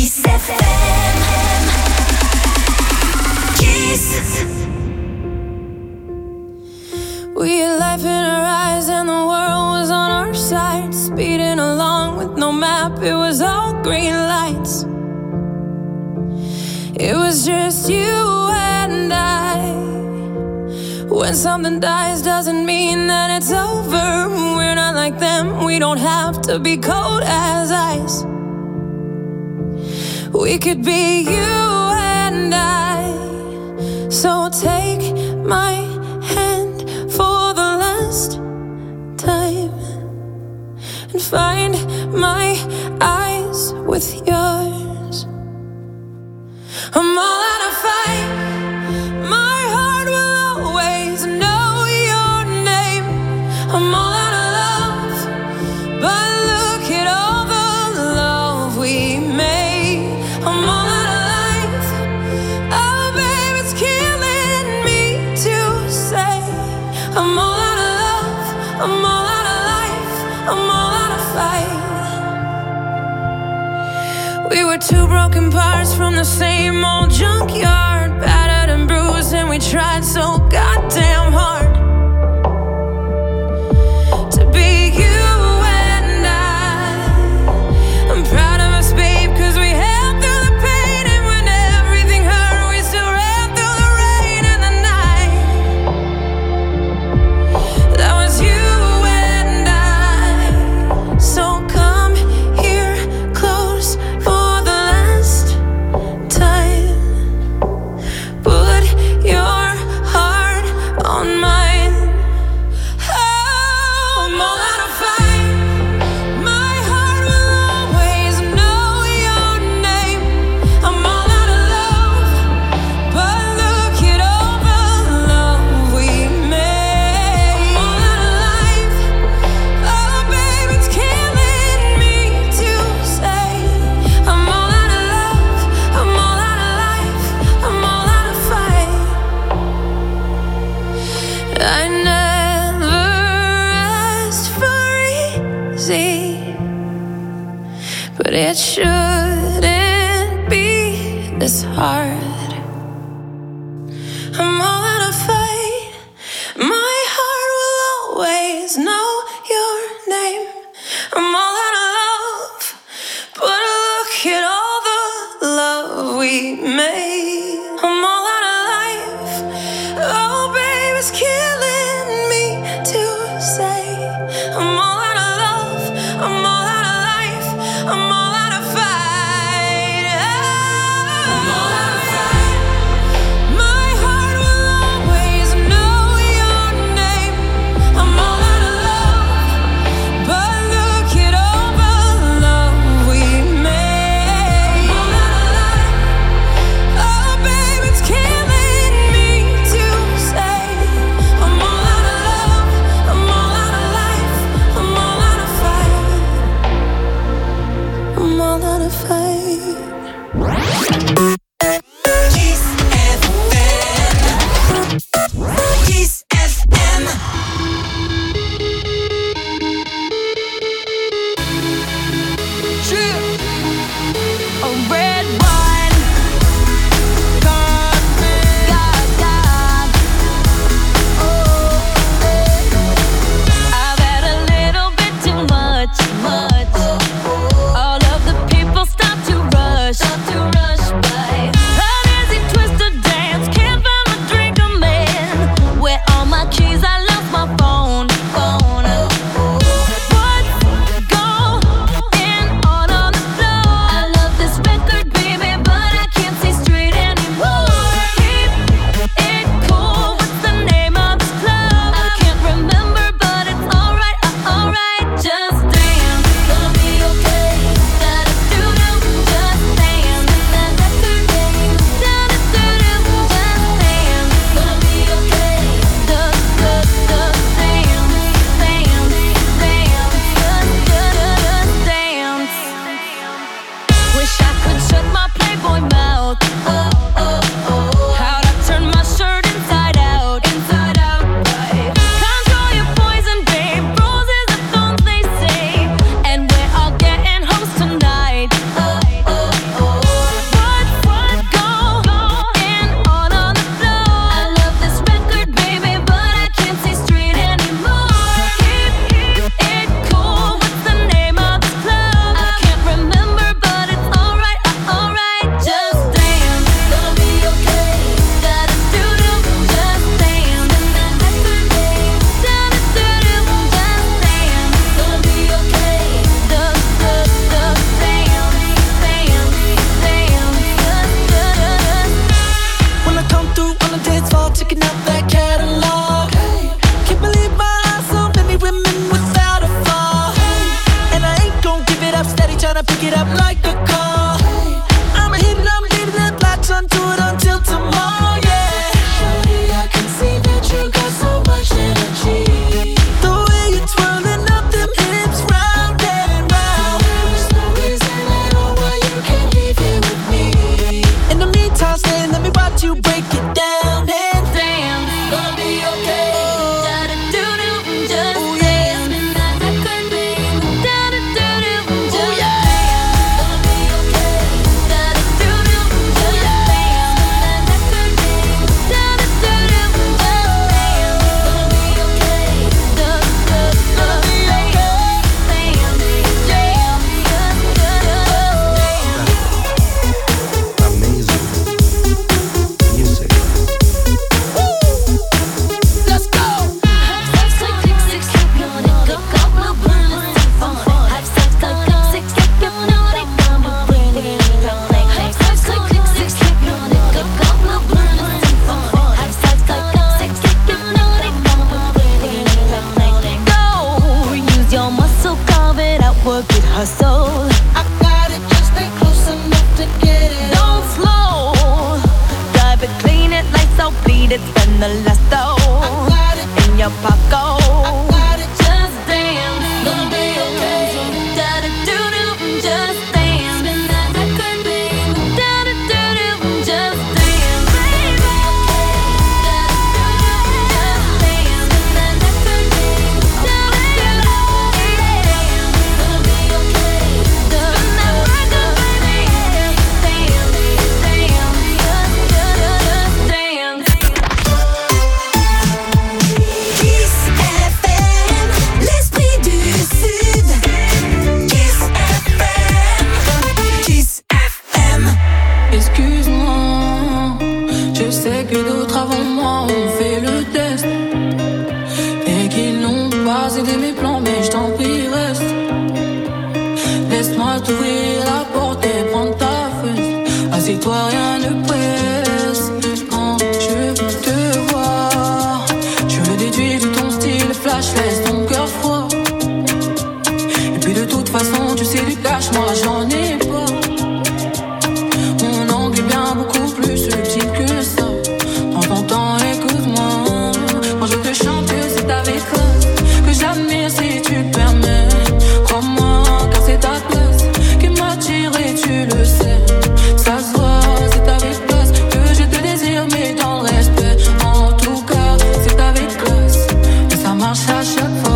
Kiss FM. Kiss. We had life in our eyes and the world was on our side, speeding along with no map, it was all green lights. It was just you and I. When something dies doesn't mean that it's over. We're not like them, we don't have to be cold as ice. We could be you and I. So take my hand for the last time and find my eyes with yours. I'm all out of fight. My heart will always know your name. I'm all out of love, but look at all the love we made. I'm all out of life. Oh, babe, it's killing me to say. I'm all out of love. I'm all out of life. I'm all out of fight. We were two broken parts from the same old junkyard, battered and bruised, and we tried so goddamn hard to be you and I. I'm proud of us, babe, 'cause we held through the pain, and when everything hurt, we still ran through the rain and the night. That was you and I. So come here close for the last time. Put your heart on mine. Oh, I'm all out of fight. My heart will always know your name. I'm all out of love, but look at all the love we made. I'm all out of life. Oh, babe, it's killing me to say. I'm all out of love. I'm all out of life. I'm all out of fight. I never asked for easy, but it shouldn't be this hard. I'm all out of fight. My heart will always know your name. I'm all out of love, but look at all the love we made. I'm all out of life. Oh, babe, it's killing me to say. I'm all out of love. I'm all out of life. I'm all out of fight. I'm all out of fight. My heart will always know your name. I'm all out of love, but look at all the love we made. I'm all out of life. Oh, pick it up like a call. I'm leaving it, latch onto it until tomorrow, yeah. Shorty, I can see that you got so much energy. The way you're twirling up them hips round and round. There's no reason at all why you can't leave here with me. In the meantime, stay, let me watch you break it down. And damn, gonna be okay. Hustle. I got it, just stay close enough to get it. Don't slow. Drive it, clean it, lights out, bleed it, spend the last dough. I got it in your pocket. I got it, just dance. Gonna be okay. Da-da-do-do, just dance. Spin that record, babe. Da-da-do-do, just dance, baby. Da-da-do-do, just dance. Spin that record, babe. Da-da-do-do. Mes plans, mais je t'en prie, reste. Laisse-moi t'ouvrir la porte et prendre ta fesse. Assieds-toi, rien ne presse. Quand je te vois, je le déduis de ton style flash, laisse ton cœur froid. Et puis de toute façon, tu sais du cash, moi j'en ai pas. Mon angle est bien beaucoup plus subtil que ça. Prends ton temps, écoute-moi. Quand je te chante, c'est avec toi que j'admire si tu le permets. Crois-moi, car c'est ta place qui m'attire et tu le sais. Ça se voit, c'est avec classe que je te désire, mais dans le respect. En tout cas, c'est avec classe et ça marche à chaque fois.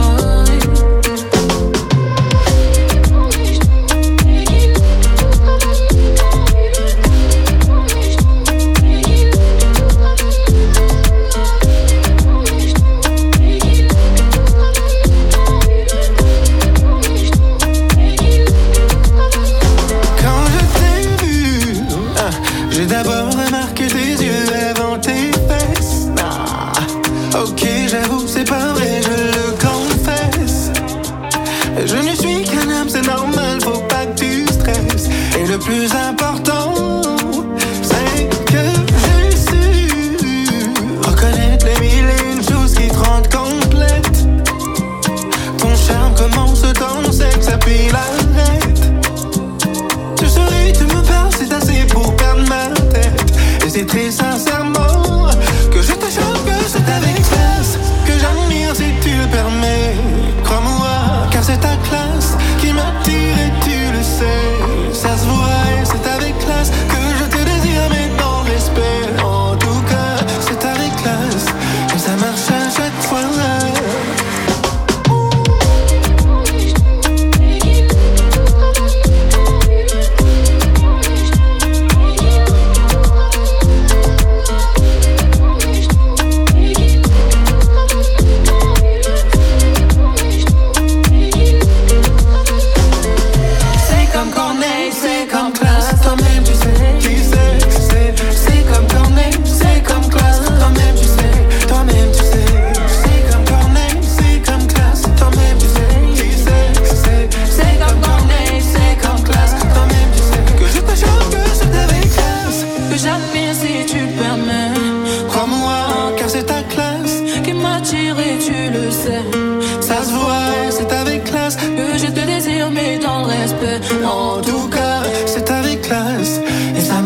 J'ai d'abord remarqué tes yeux avant tes fesses. Ok, j'avoue, c'est pas vrai, je le confesse. Je ne suis qu'un homme, c'est normal, faut pas que tu stresses. Et le plus important, c'est que j'ai su reconnaître les mille et une choses qui te rendent complète. Ton charme commence dans le sexe, puis l'arrête. Tu souris, tu me parles, c'est assez pour perdre ma tête. Et c'est très sincèrement que je te chante, que c'est avec classe que j'admire si tu le permets. Crois-moi, car c'est ta classe qui m'attire et tu le sais. Ça se voit et c'est avec classe que je te désire, mais dans le respect. En tout cas, c'est avec classe et ça marche à chaque fois.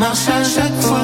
marche à chaque fois.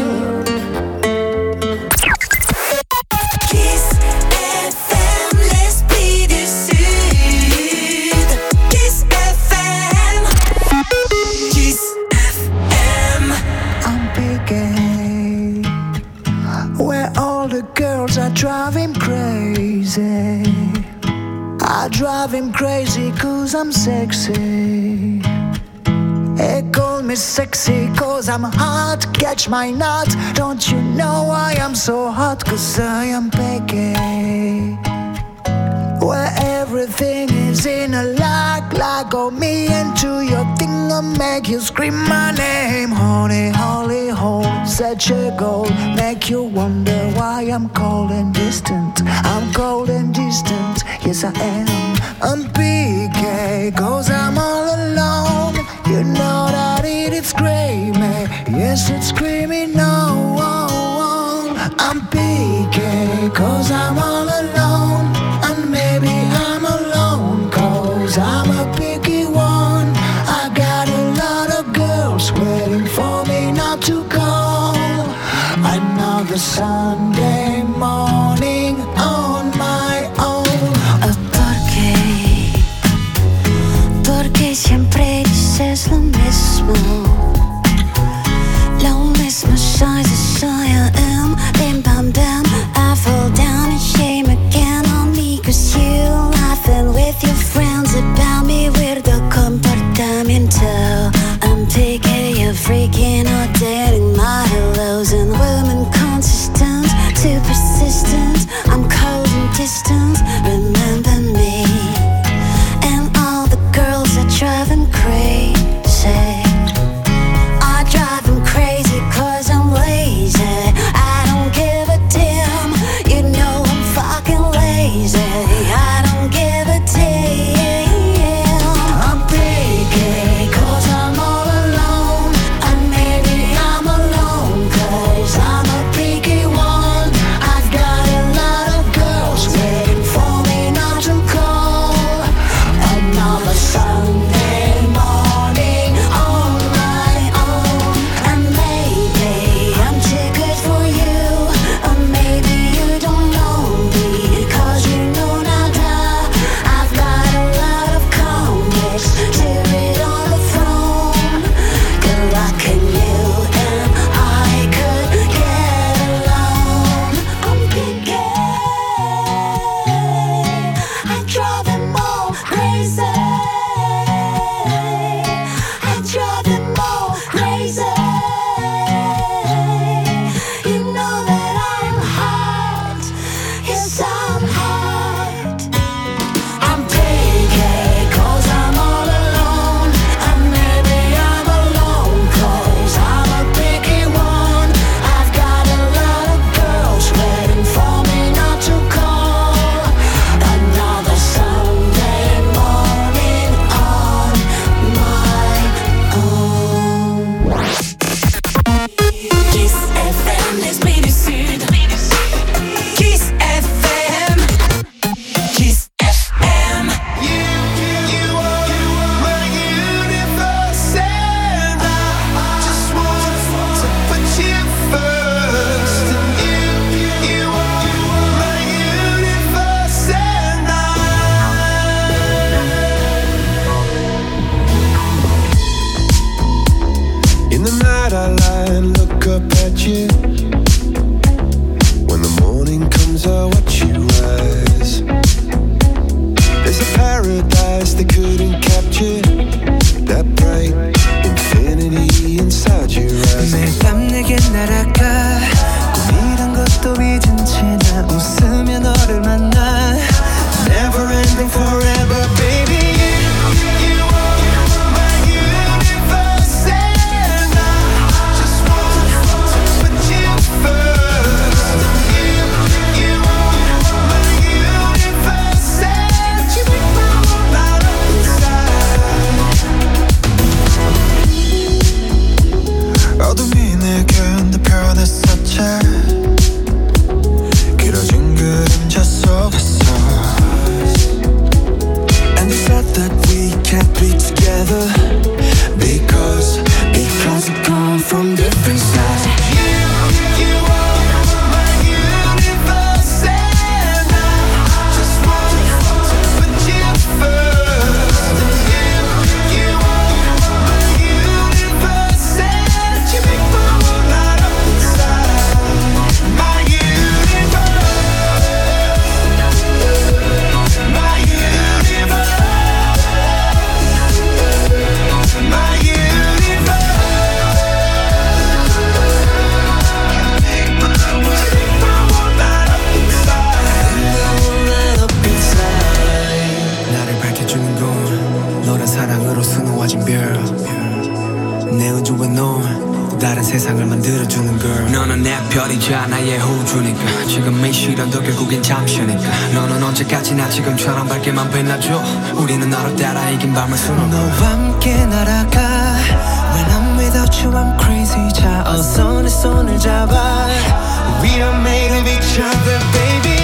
Drive him crazy. I drive him crazy cause I'm sexy. They call me sexy cause I'm hot. Catch my nut. Don't you know I am so hot? Cause I am picky. Where everything is in a lock on me into your thing. I'll make you scream my name. Honey, holy hole, such a goal. Make you wonder why I'm cold and distant. I'm cold and distant, yes I am. I'm PK, cause I'm all alone. You know that it's screaming, yes it's screaming no. I'm PK, cause I'm all alone. And maybe I'm alone, cause I'm a picky one. I got a lot of girls waiting for me not to call. Another Sunday morning on my own. Porque siempre dices lo mismo. Lo mismo soy, I am. Bim bam bam, I fall down and shame again on me. Cause you laughing with your friends about me. Weirdo comportamiento. I'm picky, you're freaking out, dating my hellos. And women consistent, too persistent. I'm cold and distant, remember me. And all the girls that drive him crazy. I drive him crazy cause I'm lazy. I don't give a damn, you know I'm fucking lazy. I don't give a damn. I'm picky cause I'm all alone. And maybe I'm alone cause I'm a picky one. I've got a lot of girls waiting for me not to call. Another Sunday morning on my own. And maybe I'm too good for you. Or maybe you don't know me cause you know nada. I've got a lot of comics to read on the phone. Good luck and you and I could get along. I'm picky, I drive them all crazy. I drive them all crazy. You know that I'm hot, yes I'm hot. I'm picky cause I'm all alone. And maybe I'm alone cause I'm a picky one. I've got a lot of girls waiting for me not to call. Another Sunday morning on my own. Kiss FM, l'esprit du Sud. Kiss FM. Kiss FM. You are my universe, and I just want to put you first. You are my universe, and in the night I lie and look up at you. When the morning comes I watch you rise. There's a paradise they couldn't capture. That bright infinity inside your eyes. 매일 밤 내게 날아가 꿈이란 것도 잊은 채 나 웃으며 너를 만나. Never ending forever, baby. You are my universe, and I just want to put you first. You are my universe, and you make my whole light up inside. 어둠이 내겐 더 변했었지. 길어진 그림자 속 놈 또 다른 세상을 만들어주는 girl. 너는 내 별이자 나의 호주니까 지금 이 시련도 결국엔 잠시니까 너는 언제까지나 지금처럼 밝게만 빛나줘. 우리는 너를 따라 이긴 밤을 수놓고 너와 함께 날아가. When I'm without you I'm crazy. 자 어서 내 손을 잡아. We are made of each other baby.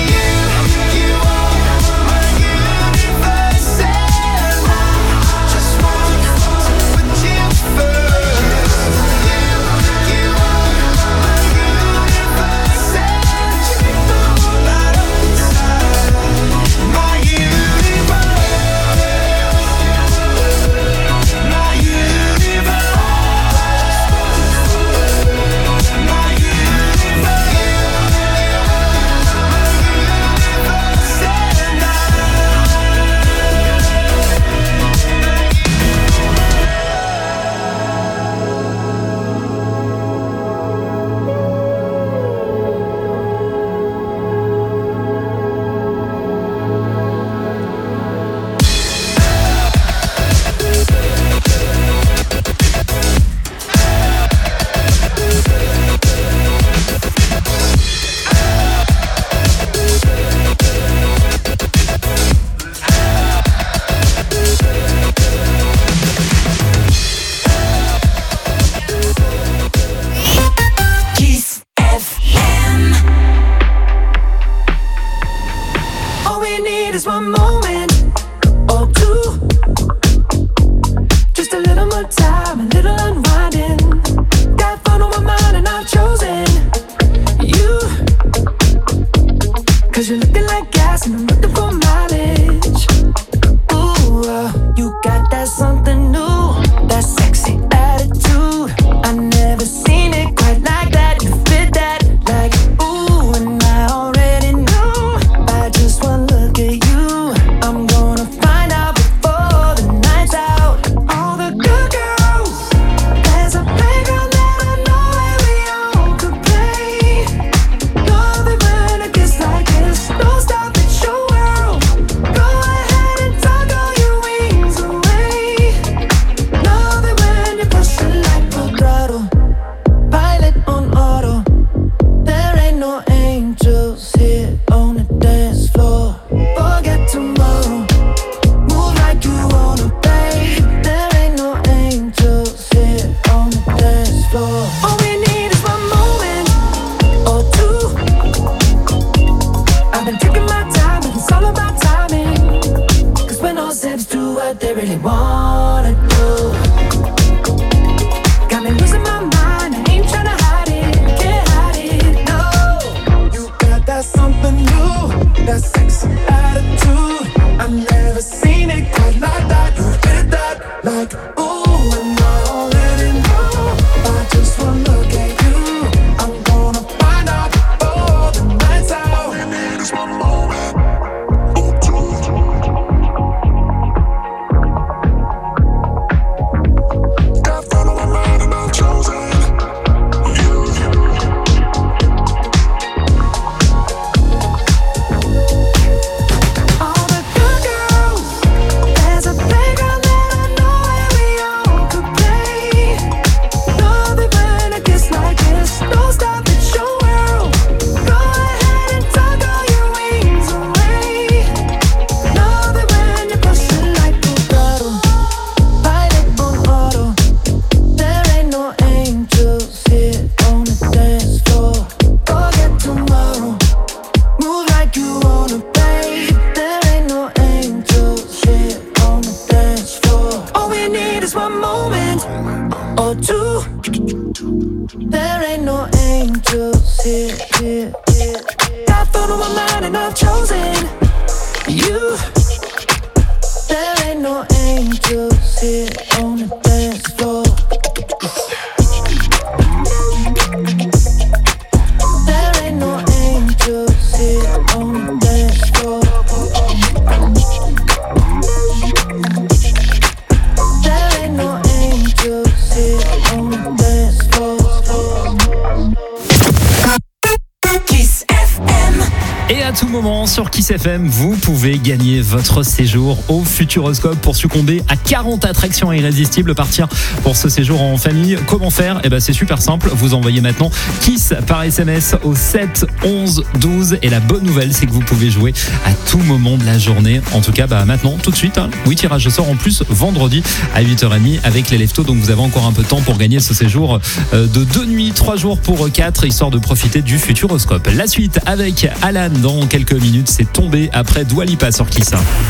tout moment sur Kiss FM, vous pouvez gagner votre séjour au Futuroscope pour succomber à 40 attractions irrésistibles. Partir pour ce séjour en famille. Comment faire ? C'est super simple. Vous envoyez maintenant Kiss par SMS au 7 11 12 et la bonne nouvelle, c'est que vous pouvez jouer à tout moment de la journée. En tout cas, maintenant, tout de suite. Oui, tirage au sort en plus vendredi à 8h30 avec les Leftos. Donc vous avez encore un peu de temps pour gagner ce séjour de 2 nuits, 3 jours pour 4, histoire de profiter du Futuroscope. La suite avec Alan dans quelques minutes. C'est tombé après Dua Lipa sur Kiss.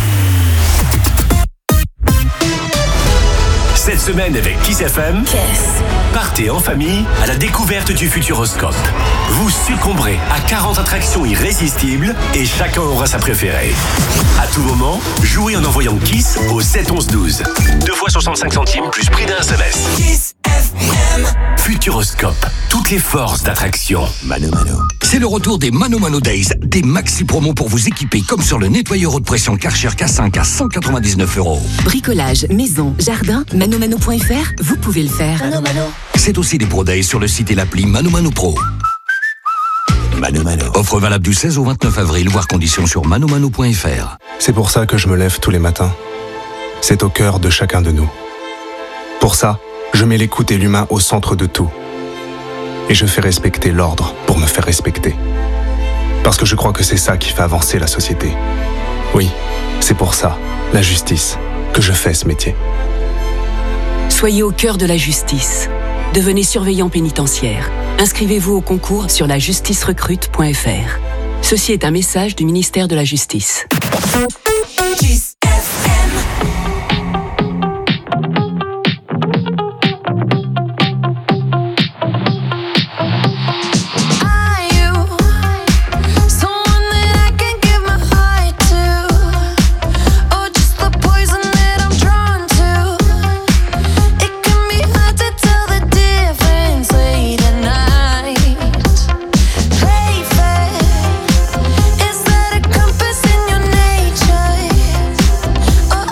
Cette semaine avec Kiss FM, partez en famille à la découverte du Futuroscope. Vous succomberez à 40 attractions irrésistibles et chacun aura sa préférée. À tout moment, jouez en envoyant Kiss au 7 11 12. 2 fois 65 centimes plus prix d'un SMS. Kiss FM. Futuroscope, toutes les forces d'attraction. Mano Mano. C'est le retour des Mano Mano Days, des maxi promos pour vous équiper comme sur le nettoyeur haute pression Karcher K5 à 199 €. Bricolage, maison, jardin, manomano.fr, vous pouvez le faire. Mano Mano. C'est aussi des Pro Days sur le site et l'appli Mano Mano Pro. Mano Mano. Offre valable du 16 au 29 avril, voire conditions sur manomano.fr. C'est pour ça que je me lève tous les matins. C'est au cœur de chacun de nous. Pour ça, je mets l'écoute et l'humain au centre de tout. Et je fais respecter l'ordre pour me faire respecter. Parce que je crois que c'est ça qui fait avancer la société. Oui, c'est pour ça, la justice, que je fais ce métier. Soyez au cœur de la justice. Devenez surveillant pénitentiaire. Inscrivez-vous au concours sur lajusticerecrute.fr. Ceci est un message du ministère de la Justice. Oh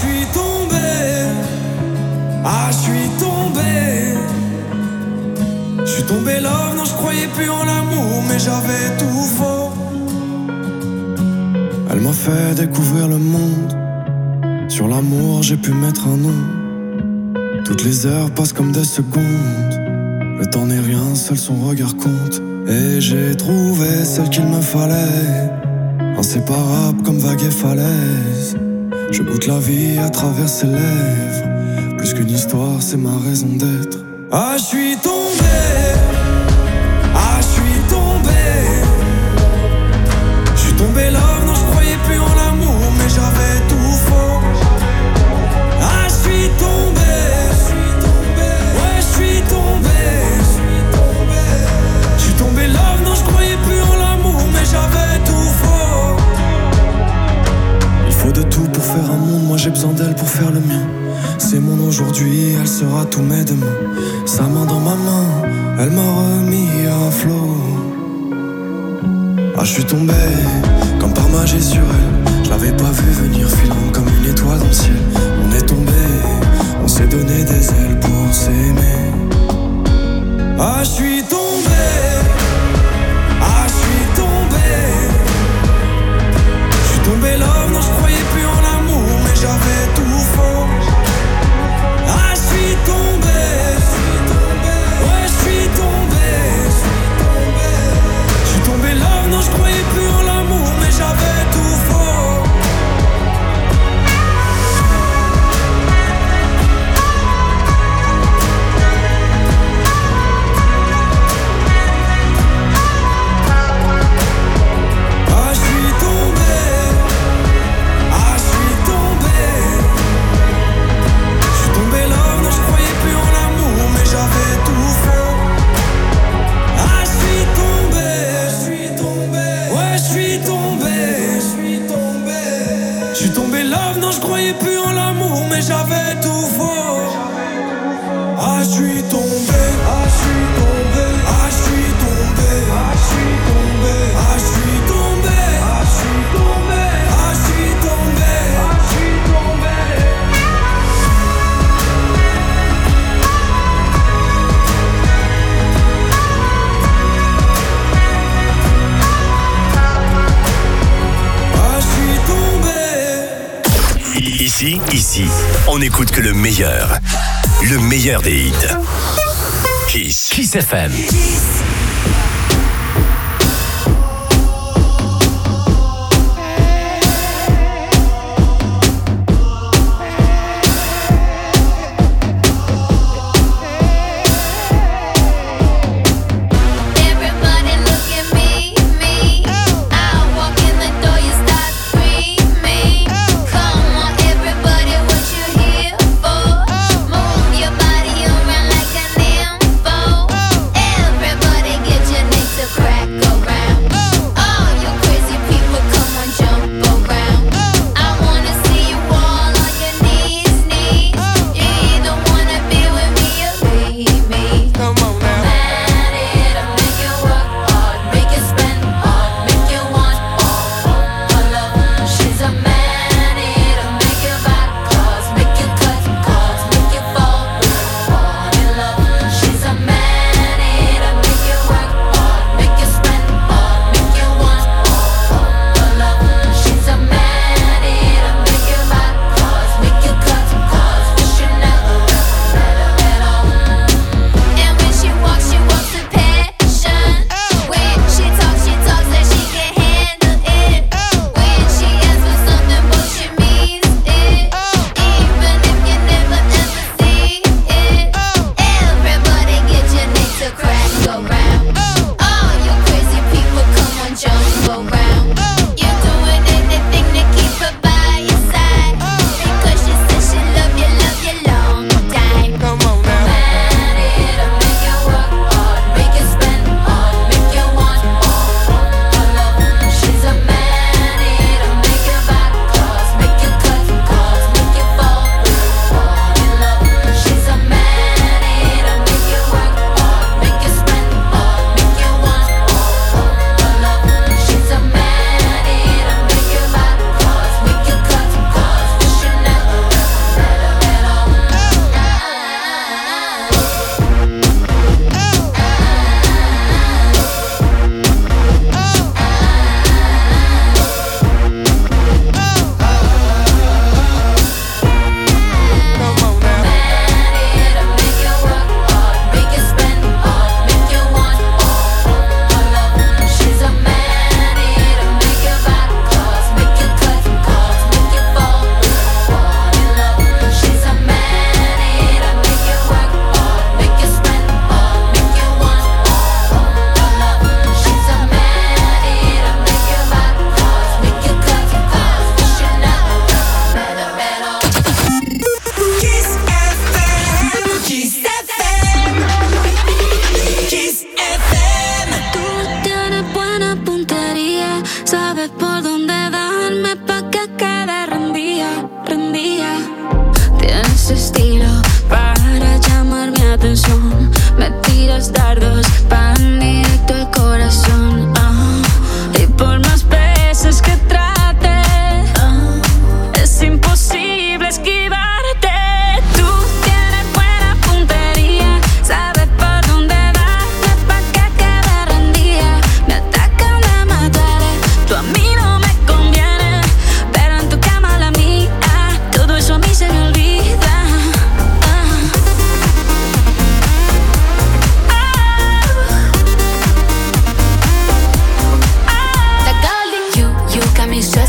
suis tombé. Ah, je suis tombé. Je suis tombé love, non je croyais plus en l'amour, mais j'avais tout faux. Elle m'a fait découvrir le monde. Sur l'amour j'ai pu mettre un nom. Toutes les heures passent comme des secondes. Le temps n'est rien, seul son regard compte. Et j'ai trouvé celle qu'il me fallait. Inséparable comme vague et falaise. Je goûte la vie à travers ses lèvres. Plus qu'une histoire, c'est ma raison d'être. Ah, je suis tombé. Ah, je suis tombé. Je suis tombé love, non je croyais plus en l'amour, mais j'avais tout faux. Ah, je suis tombé. Ouais, je suis tombé. Je suis tombé love, non je croyais plus en l'amour, mais j'avais tout faux. Il faut de tout pour faire un monde, moi j'ai besoin d'elle pour faire le mien. C'est mon aujourd'hui, elle sera tous mes demain. Sa main dans ma main, elle m'a remis à flot. Ah, je suis tombé, comme par magie sur elle. Je l'avais pas vu venir, filant comme une étoile dans le ciel. On est tombé, on s'est donné des ailes pour s'aimer. Ah, je suis tombé. Ah, je suis tombé. Je suis tombé love, non je croyais plus en l'amour, mais j'avais tout faux. Ah, je suis tombé. Ouais, je suis tombé. Je suis tombé love, non je croyais plus en l'amour, mais j'avais tout faux. Ah, je suis tombé. Ah, je suis tombé. Je suis tombé love, non je croyais plus en l'amour, mais j'avais tout faux. Ah, je suis tombé. Ouais, je suis tombé. Je suis tombé love, non je croyais plus en l'amour, mais j'avais tout faux. Ah, je suis tombé. Ah, je suis tombé. Ah, je suis tombé. Ah, je suis tombé. Ah, je suis tombé. Ah, je suis tombé. Ah, je suis tombé. Ah, je suis tombé. Ah, je suis tombé. Ici, on écoute que le meilleur des hits. Kiss FM. Everybody look at me. I walk in the door, you start screaming. Come on, everybody, what you here for? Move your body around like an info. Everybody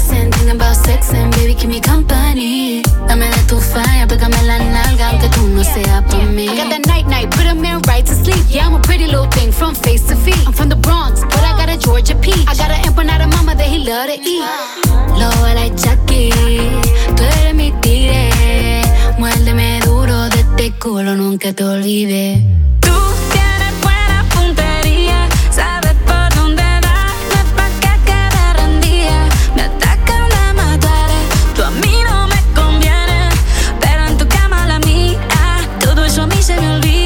texting, thinking about sexing, baby, keep me company. Dame de tu fire, pégame la nalga, aunque tú no seas por mí. I got that night, put a man right to sleep. Yeah, I'm a pretty little thing from face to feet. I'm from the Bronx, but I got a Georgia peach. I got an empanada mama that he love to eat. Lobo like Chucky, tú eres mi tigre. Muérdeme duro de este culo, nunca te olvides. Tú tienes buena puntería, sabes por dónde darme pa' que quede rendida. Me atacan, me mataré, tú a mí no me conviene, pero en tu cama la mía, todo eso a mí se me olvida.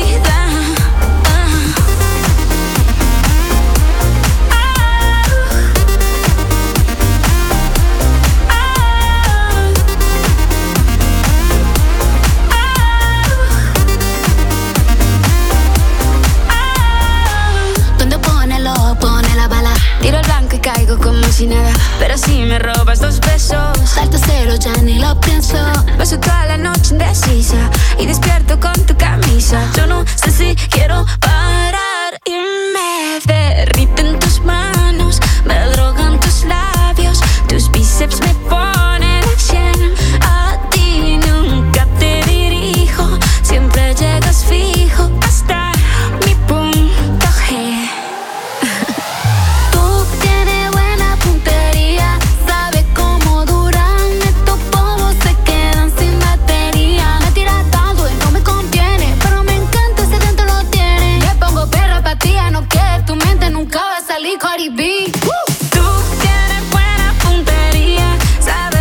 Tiro el blanco y caigo como si nada, pero si me robas 2 besos, Salto cero, ya ni lo pienso. paso toda la noche indecisa y despierto con tu camisa. Yo no sé si quiero parar y me derriten tus manos, me drogan tus labios, tus bíceps me ponen a 100. A ti nunca te dirijo, siempre llegas fijo hasta mi punto G. Tú tienes buena puntería, sabes cómo duran estos polvos, se quedan sin batería. Me tiras tanto y no me conviene, pero me encanta ese dentro lo tiene. Le pongo perra pa' ti, no que tu mente nunca va a salir Cardi B. Tú tienes buena puntería, sabes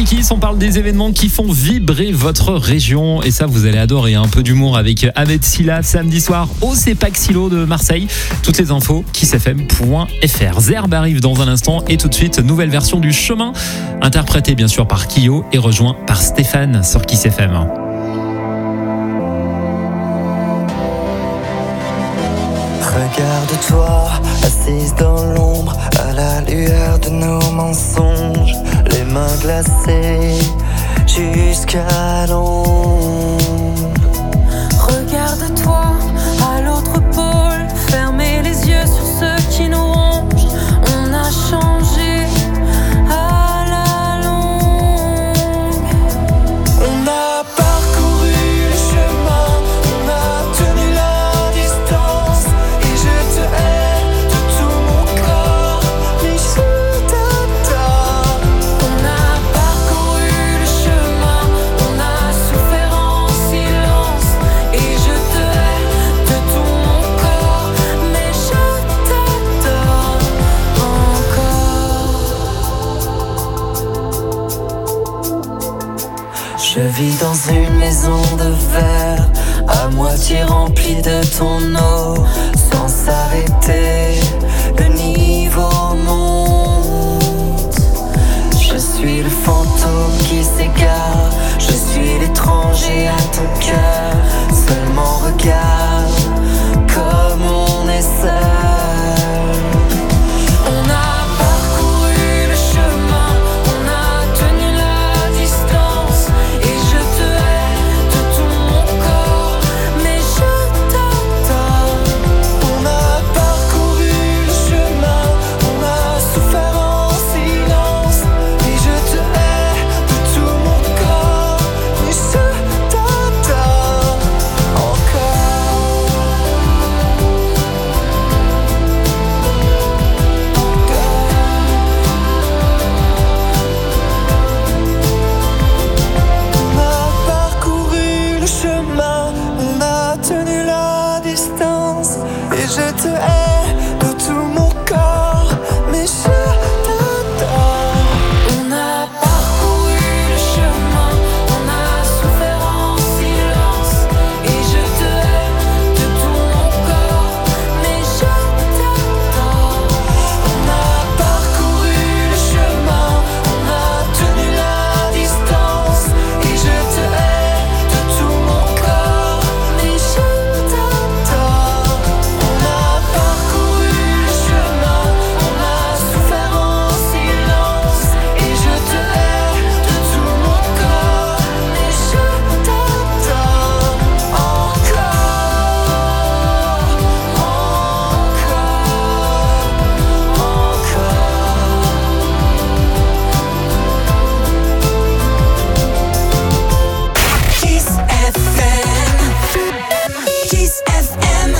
Kiss, on parle des événements qui font vibrer votre région. Et ça, vous allez adorer, un peu d'humour avec Ahmed Silla samedi soir au CEPAC Silo de Marseille. Toutes les infos, kissfm.fr. Zerbe arrive dans un instant et tout de suite, nouvelle version du Chemin, interprétée bien sûr par Kyo et rejoint par Stéphane sur Kiss FM. Regarde-toi, assise dans l'ombre, à la lueur de nos mensonges, les mains glacées jusqu'à l'ombre. Regarde-toi à l'autre pôle, fermez les yeux sur ceux qui nous rongent. On a changé à la longue. On a parcouru le chemin, on a tenu la distance, et je te hais de tout mon corps, mais je t'adore. On a parcouru le chemin, on a souffert en silence, et je te hais de tout mon corps, mais je t'adore encore. Je vis dans une maison de verre, à moitié remplie de ton eau, sans s'arrêter, le niveau monte. Je suis le fantôme qui s'égare, je suis l'étranger à ton cœur. Seulement regarde comme on est seul. On a parcouru le chemin, on a tenu la distance, et je te hais de tout mon corps, mais je t'adore. On a parcouru le chemin, on a souffert en silence, et je te hais de tout mon corps, mais je t'adore encore. On a parcouru le chemin, on a tenu la distance, et je te hais de tout mon corps, mais je t'adore. On a parcouru le chemin, on a souffert en silence, et je te hais de tout mon corps, mais je t'adore. On a parcouru le chemin, on a tenu la distance, et je te hais de tout mon corps, mais je t'adore. On a parcouru le chemin, on a souffert en silence, et je te hais de tout mon corps, mais je t'adore encore, Kiss FM. Kiss FM.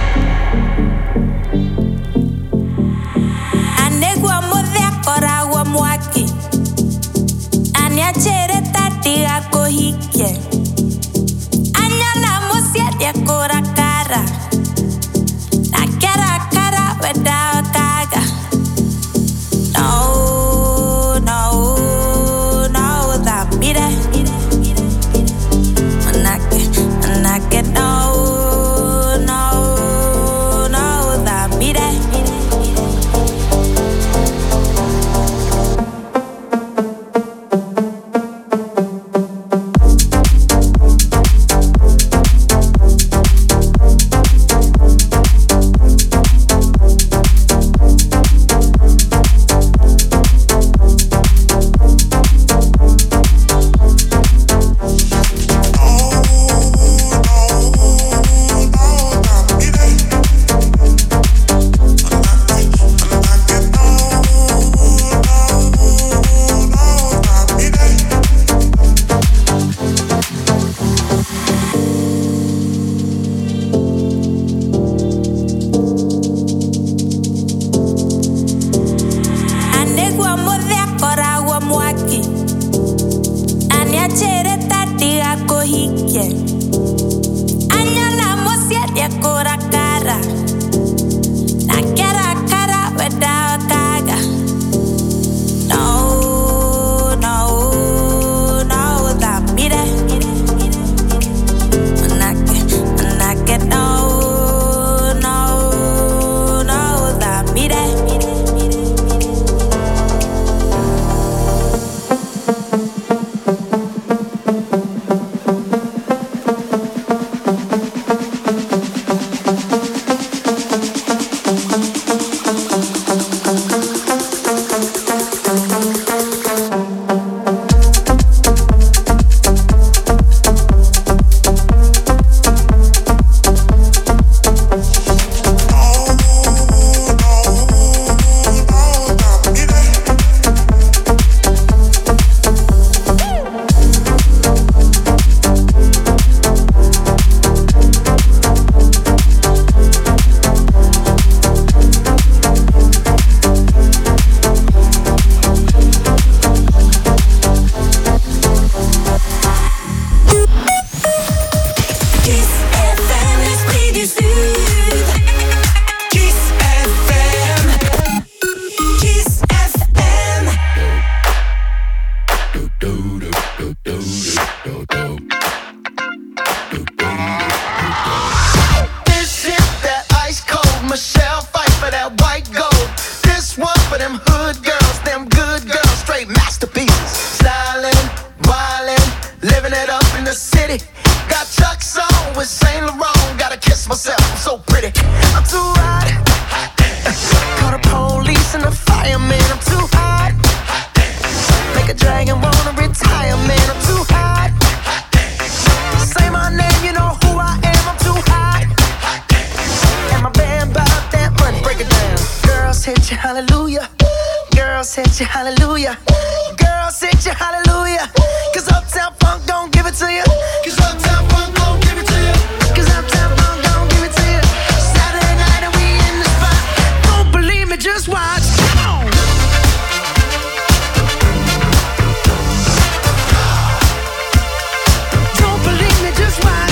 Anegwa modhia koragwa mwaki, aniachere tatiga kohike, anyana musiedia kora kara, na kera kara weda kaga. No, no, no, that mire. Manake, no, no, no, that mire. Anegwa modhia koragwa mwaki, aniachere tatiga kohike, anyana musiedia kora kara, na kera kara weda kaga. No, no, Chuck's on with Saint Laurent. Gotta kiss myself, I'm so pretty. I'm too hot. Call the police and the fireman. I'm too hot. Make a dragon wanna retire, man. I'm too hot. Say my name, you know who I am. I'm too hot. And my band bought that money. Break it down. Girls hit you, hallelujah. Girls hit you, hallelujah. Girls hit you, hallelujah. Cause Uptown Funk don't give it to you. Cause Uptown Funk don't give it to you. Cause Uptown Funk don't give it to you. Saturday night and we in the spot. Don't believe me, just watch. Come on. Don't believe me, just watch.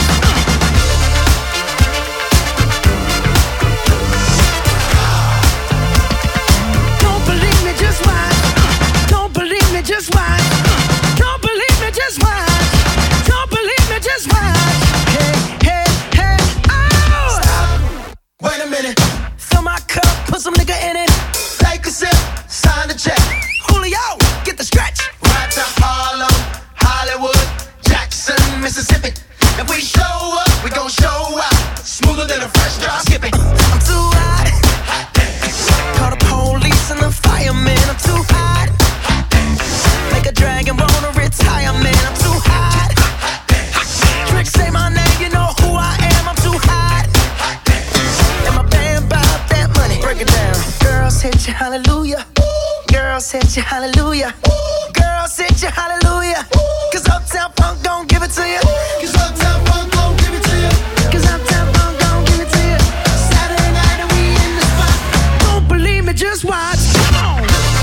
Don't believe me, just watch. Don't believe me, just watch. Don't believe me, just watch. Don't believe me, just watch. Hey, hey, hey, oh! Stop. Wait a minute. Fill my cup, put some nigga in it. Take a sip, sign the check. Julio, get the stretch. Right to Harlem, Hollywood, Jackson, Mississippi. If we show up, we gon' show out. Smoother than a fresh drop skipping. I'm too hot. Call the police and the fireman. I'm too hot. Make a dragon wanna retire, man. I'm too hot. Trick, say my name, you know who I am. I'm too hot. And my band bought that money. Break it down. Girls hit you, hallelujah. Girls hit you, hallelujah. Girls hit you, hallelujah. Cause Uptown Funk don't give it to you. Cause Uptown Funk don't give it to you. Cause Uptown Funk don't give it to you. Saturday night and we in the spot. Don't believe me, just watch. Come on.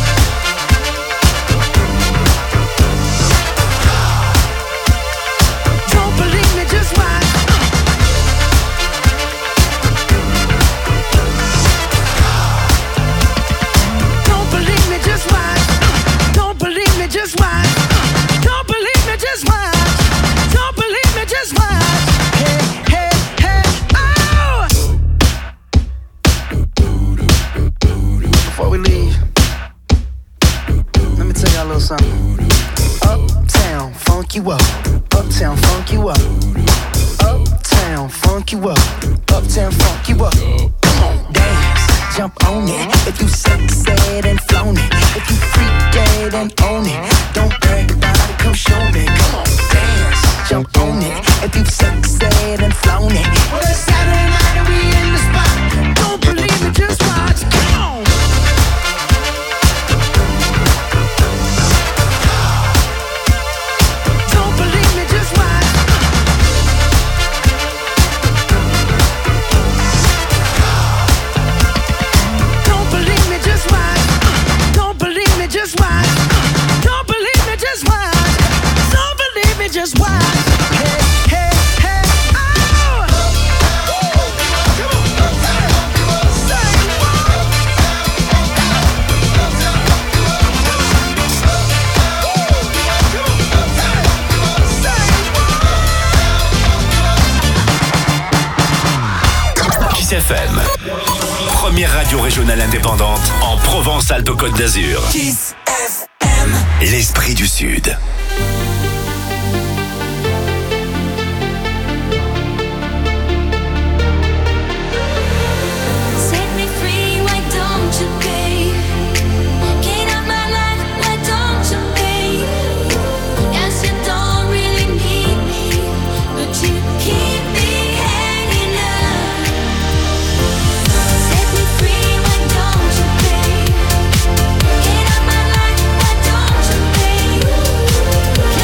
Don't believe me, just watch. Don't believe me, just watch. Don't believe me, just watch. Don't believe me, just watch. Don't believe me, just watch. Hey, hey, hey, oh! Before we leave, let me tell y'all a little something. Uptown, funk you up. Uptown, funk you up. Uptown, funk you up. Uptown, funk you up. Come on, dance, jump on it. If you sexed and flown it. If you freaked and own it. Don't brag about it, come show me. Come on, dance, jump on it. If you sexed and flown it. Well, it's Saturday night and we in the spot. Don't believe me, just watch. Come on. Don't believe me, just watch. Don't believe me, just watch. Don't believe me, just watch. Don't believe me, just watch. Don't believe me, just watch. Hey, hey, hey, oh! Say what? Kiss FM, première radio régionale indépendante en Provence-Alpes-Côte d'Azur. Kiss FM. L'esprit du Sud. Set me free, why don't you pay? Get out my life, why don't you pay? Yes, you don't really need me, but you keep me hanging up. Set me free, why don't you pay? Get out my life, why don't you pay?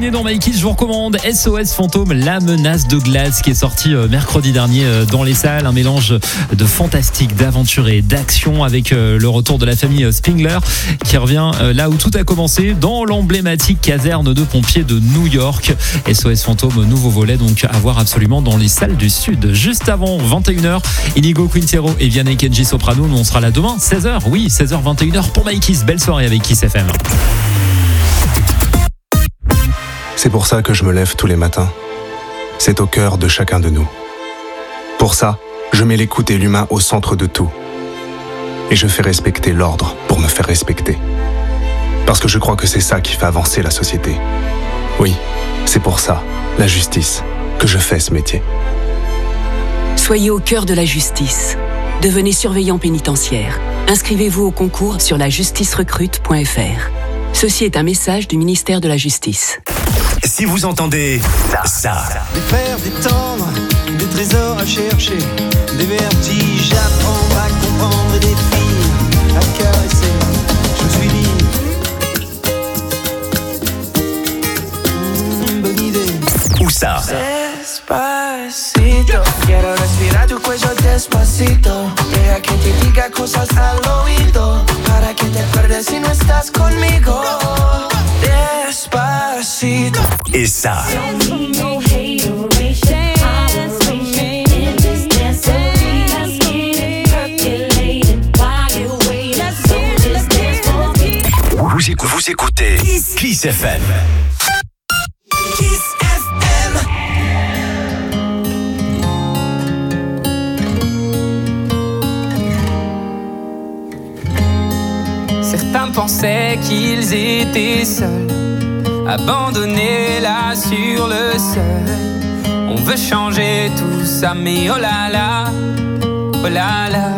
ciné dans Mike, je vous recommande SOS Fantôme, la menace de glace, qui est sorti mercredi dernier dans les salles. Un mélange de fantastique, d'aventure et d'action avec le retour de la famille Spengler qui revient là où tout a commencé, dans l'emblématique caserne de pompiers de New York. SOS Fantôme, nouveau volet donc à voir absolument dans les salles du Sud. Juste avant 21h, Inigo Quintero et Vianney Kenji Soprano. Nous on sera là demain 16h, oui 16h 21h pour Mike. Belle soirée avec Kiss FM. C'est pour ça que je me lève tous les matins. C'est au cœur de chacun de nous. Pour ça, je mets l'écoute et l'humain au centre de tout. Et je fais respecter l'ordre pour me faire respecter. Parce que je crois que c'est ça qui fait avancer la société. Oui, c'est pour ça, la justice, que je fais ce métier. Soyez au cœur de la justice. Devenez surveillant pénitentiaire. Inscrivez-vous au concours sur lajusticerecrute.fr. Ceci est un message du ministère de la Justice. Si vous entendez ça. Des fers, des tendres, des trésors à chercher, des vertiges à prendre, à comprendre et des filles à caresser. Je suis libre. Bonne idée. Où ça? Despacito, quiero respirar tu cuello despacito. Deja que te diga cosas al oído, para que te acuerdes si no estás conmigo. Despacito. Et ça. Vous écoutez Kiss FM. Kiss FM. Certains pensaient qu'ils étaient seuls, abandonnés là sur le seuil. On veut changer tout ça, mais oh là là, oh là là.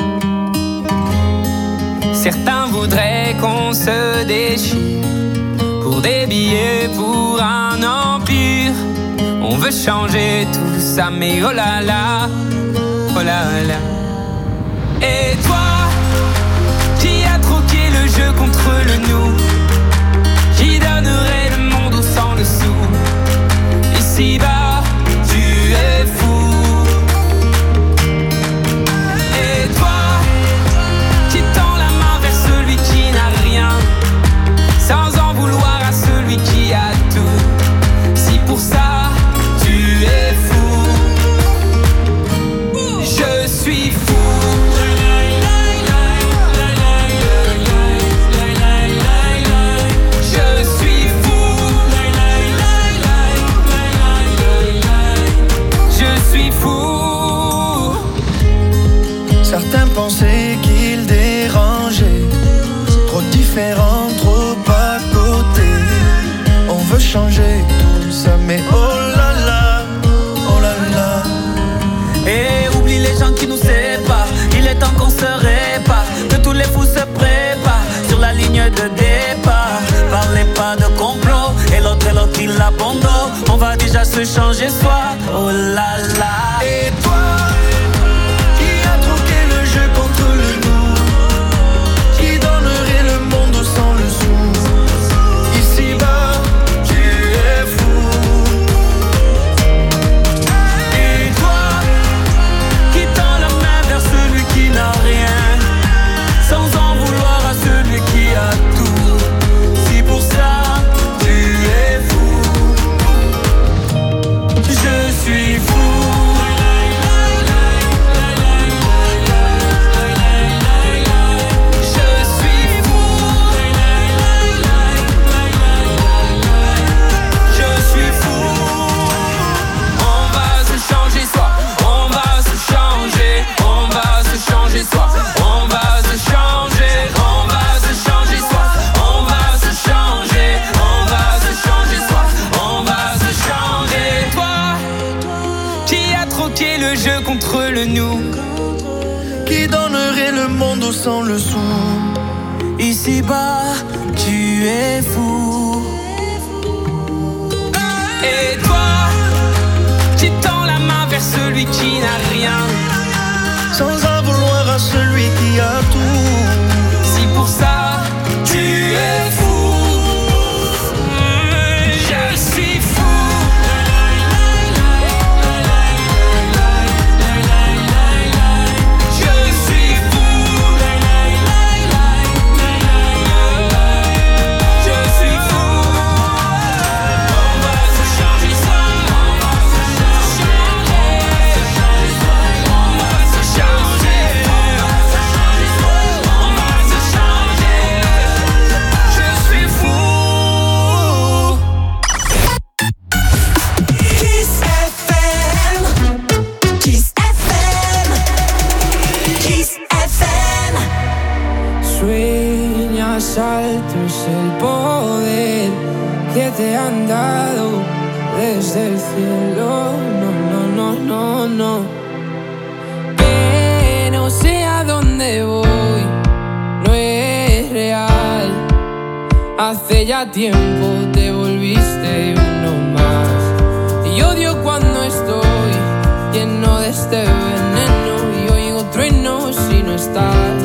Certains voudraient qu'on se déchire pour des billets, pour un empire. On veut changer tout ça, mais oh là là, oh là là. Et toi, qui a troqué le jeu contre le nous, qui donnerait le monde au sang dessous. Ici-bas, tu es fou. Et toi, qui tend la main vers celui qui n'a rien, sans en vouloir à celui qui a tout. Si pour ça, tu es fou, je suis fou. Certains pensaient qu'ils dérangeaient, trop différents, trop à côté. On veut changer tout ça, mais oh là là, oh là là. Et oublie les gens qui nous séparent, il est temps qu'on se répare, que tous les fous se préparent sur la ligne de départ. Parlez pas de complot, et l'autre il abandonne. On va déjà se changer soi, oh là là. Et toi, contre le nous, qui donnerait le monde sans le sou. Ici-bas, tu es fou. Et toi, qui tend la main vers celui qui n'a rien, sans en vouloir à celui qui a tout. Si pour ça, tu es fou, je suis fou. Contre le nous, qui donnerait le monde sans le sou. Ici-bas, tu es fou. Et toi, qui tends la main vers celui qui n'a rien, sans en vouloir à celui qui a tout. Si pour ça, tu es fou, je más alto es el poder que te han dado desde el cielo. No. Que no sé a dónde voy, no es real. Hace ya tiempo te volviste uno más. Y odio cuando estoy lleno de este veneno y oigo truenos si no estás.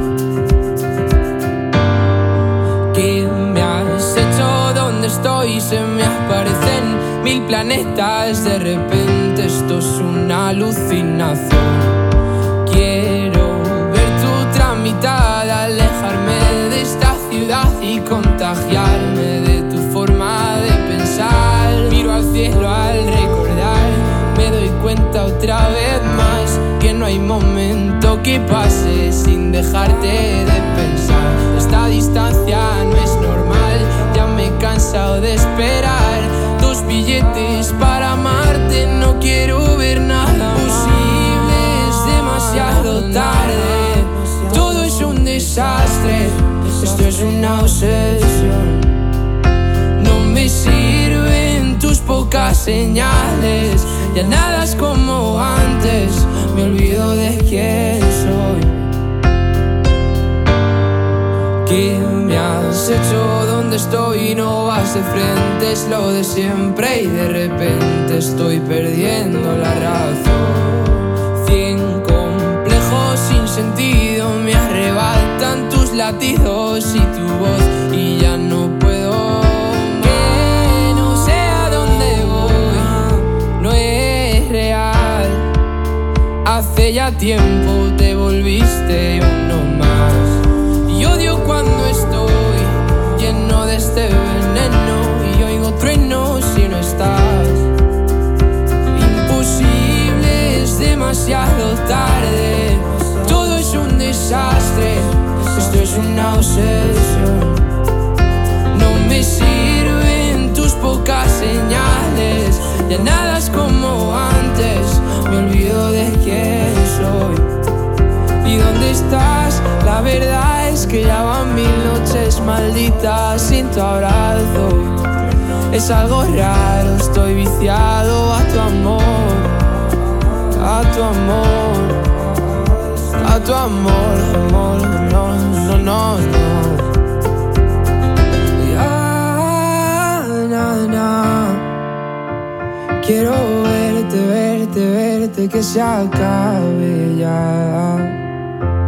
¿Qué me has hecho? ¿Dónde estoy? Se me aparecen 1000 planetas. De repente esto es una alucinación. Quiero ver tu otra mitad, alejarme de esta ciudad y contagiarme de tu forma de pensar. Miro al cielo al recordar, me doy cuenta otra vez más que no hay momento que pase sin dejarte de pensar. Esta distancia no es normal, ya me he cansado de esperar 2 billetes para amarte. No quiero ver nada posible, es demasiado tarde. Todo es un desastre, esto es una obsesión. No me sirven tus pocas señales, ya nada es como antes, me olvido de quién soy. ¿Qué me has hecho? ¿Dónde estoy? No vas de frente, es lo de siempre y de repente estoy perdiendo la razón. 100 complejos sin sentido me arrebatan tus latidos y tu voz y ya no puedo. Que no sé a dónde voy, no es real. Hace ya tiempo te volviste uno más. Y odio cuando estoy lleno de este veneno y oigo truenos si no estás. Imposible, es demasiado tarde. Todo es un desastre, esto es una obsesión. No me sirven tus pocas señales, ya nada es como antes, me olvido de quién soy. ¿Y dónde estás? La verdad es que ya van 1000 noches malditas sin tu abrazo. Es algo raro, estoy viciado a tu amor, a tu amor, a tu amor, amor, no. Ya, quiero verte, que se acabe ya.